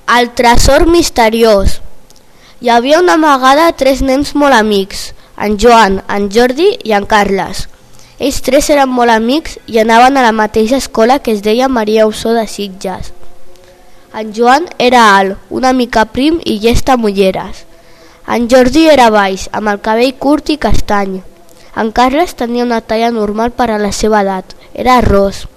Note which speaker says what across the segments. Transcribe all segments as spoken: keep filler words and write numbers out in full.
Speaker 1: El tresor misteriós. Hi havia una vegada tres nens molt amics, en Joan, en Jordi i en Carles. Ells tres eren molt amics i anaven a la mateixa escola, que es deia Maria Ausó de Sitges. En Joan era alt, una mica prim i llest amb ulleres. En Jordi era baix, amb el cabell curt i castany. En Carles tenia una talla normal per a la seva edat, era ros.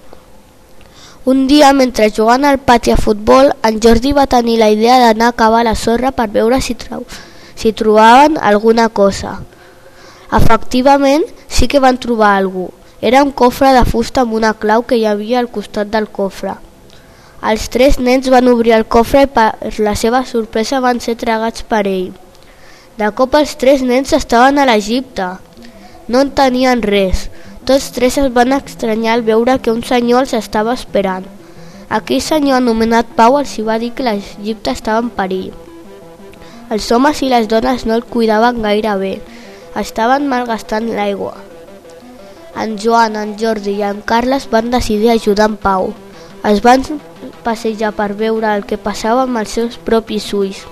Speaker 1: Un dia, mentre jugant al pati a futbol, en Jordi va tenir la idea d'anar a cavar la sorra per veure si, trau, si trobaven alguna cosa. Efectivament, sí que van trobar alguna cosa. Era un cofre de fusta amb una clau que hi havia al costat del cofre. Els tres nens van obrir el cofre i per la seva sorpresa van ser tragats per ell. De cop els tres nens estaven a l'Egipte. No en tenien res. Tots tres es van estranyar al veure que un senyor els estava esperant. Aquell senyor anomenat Pau els va dir que l'Egipte estava en perill. Els homes i les dones no el cuidaven gaire bé. Estaven malgastant l'aigua. En Joan, en Jordi i en Carles van decidir ajudar en Pau. Es van passejar per veure el que passava amb els seus propis ulls.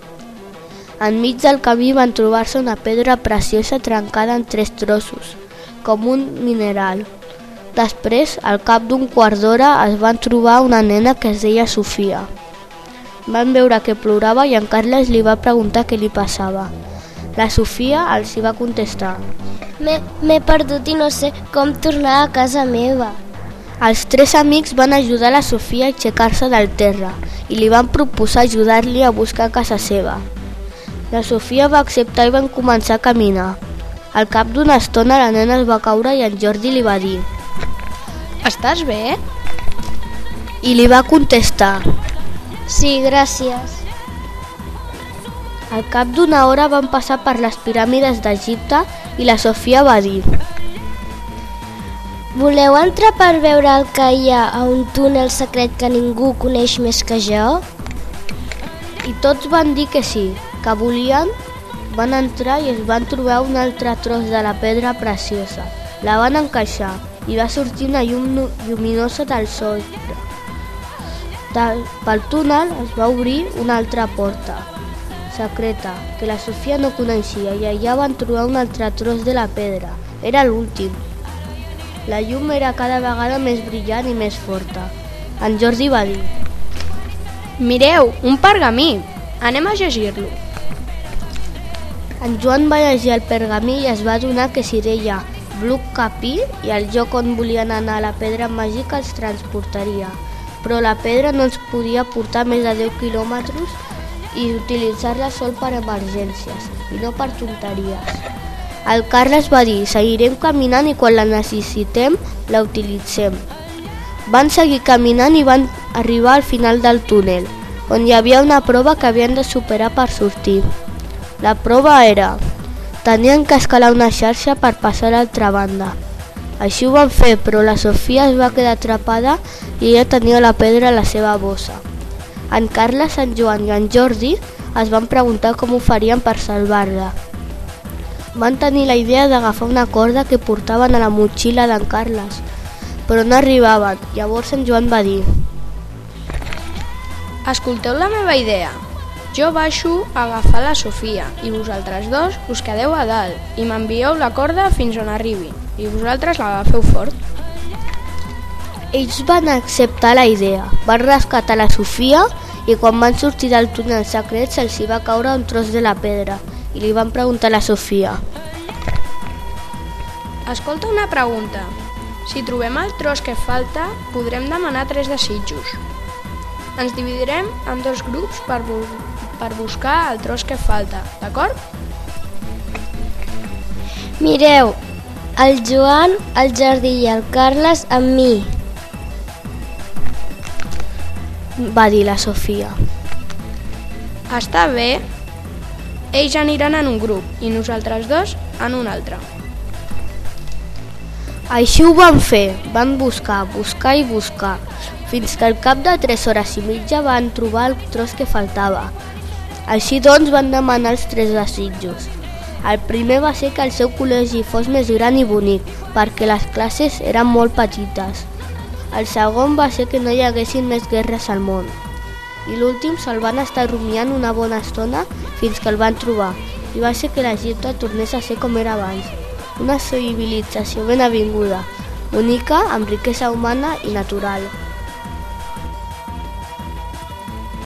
Speaker 1: Enmig del camí van trobar-se una pedra preciosa trencada en tres trossos, com un mineral. Després, al cap d'un quart d'hora, es van trobar una nena que es deia Sofia. Van veure que plorava i en Carles li va preguntar què li passava. La Sofia els hi va contestar:
Speaker 2: M'he perdut i no sé com tornar a casa meva.
Speaker 1: Els tres amics van ajudar la Sofia a aixecar-se del terra i li van proposar ajudar-li a buscar casa seva. La Sofia va acceptar i van començar a caminar. Al cap d'una estona la nena es va caure i en Jordi li va dir:
Speaker 3: Estàs bé?
Speaker 1: I li va contestar:
Speaker 2: Sí, gràcies.
Speaker 1: Al cap d'una hora van passar per les piràmides d'Egipte i la Sofia va dir:
Speaker 2: Voleu entrar per veure el que hi ha a un túnel secret que ningú coneix més que jo?
Speaker 1: I tots van dir que sí, que volien. Van entrar i es van trobar un altre tros de la pedra preciosa. La van encaixar i va sortir una llum lluminosa del sol. Pel túnel es va obrir una altra porta secreta que la Sofia no coneixia i allà van trobar un altre tros de la pedra. Era l'últim. La llum era cada vegada més brillant i més forta. En Jordi va dir:
Speaker 3: Mireu, un pergamí! Anem a llegir-lo.
Speaker 1: En Joan va llegir el pergamí i es va adonar que s'hi deia Bluc Capí i el lloc on volien anar a la pedra màgica els transportaria. Però la pedra no ens podia portar més de deu quilòmetres i utilitzar-la sol per emergències i no per tonteries. El Carles va dir: seguirem caminant i quan la necessitem la utilitzem. Van seguir caminant i van arribar al final del túnel, on hi havia una prova que havien de superar per sortir. La prova era: tenien que escalar una xarxa per passar a l'altra banda. Així ho van fer, però la Sofia es va quedar atrapada i ella tenia la pedra a la seva bossa. En Carles, en Joan i en Jordi es van preguntar com ho farien per salvar-la. Van tenir la idea d'agafar una corda que portaven a la motxilla d'en Carles, però no arribaven. Llavors en Joan va dir:
Speaker 3: Escolteu la meva idea. Jo baixo a agafar la Sofia i vosaltres dos us quedeu a dalt i m'envieu la corda fins on arribi i vosaltres l'agafeu fort.
Speaker 1: Ells van acceptar la idea, van rescatar la Sofia i quan van sortir del túnel secret se'ls hi va caure un tros de la pedra i li van preguntar a la Sofia:
Speaker 3: Escolta una pregunta. Si trobem el tros que falta, podrem demanar tres desitjos. Ens dividirem en dos grups per, bu per buscar el tros que falta, d'acord?
Speaker 2: Mireu, el Joan, el Jordi i el Carles amb mi,
Speaker 1: va dir la Sofia.
Speaker 3: Està bé. Ells aniran en un grup i nosaltres dos en un altre.
Speaker 1: Així ho van fer, van buscar, buscar i buscar, fins que al cap de tres hores i mitja van trobar el tros que faltava. Així doncs van demanar els tres desitjos. El primer va ser que el seu col·legi fos més gran i bonic, perquè les classes eren molt petites. El segon va ser que no hi haguessin més guerres al món. i l'últim se'l van estar rumiant una bona estona fins que el van trobar, i va ser que l'Egipte tornés a ser com era abans, una civilització ben avinguda, bonica, amb riquesa humana i natural.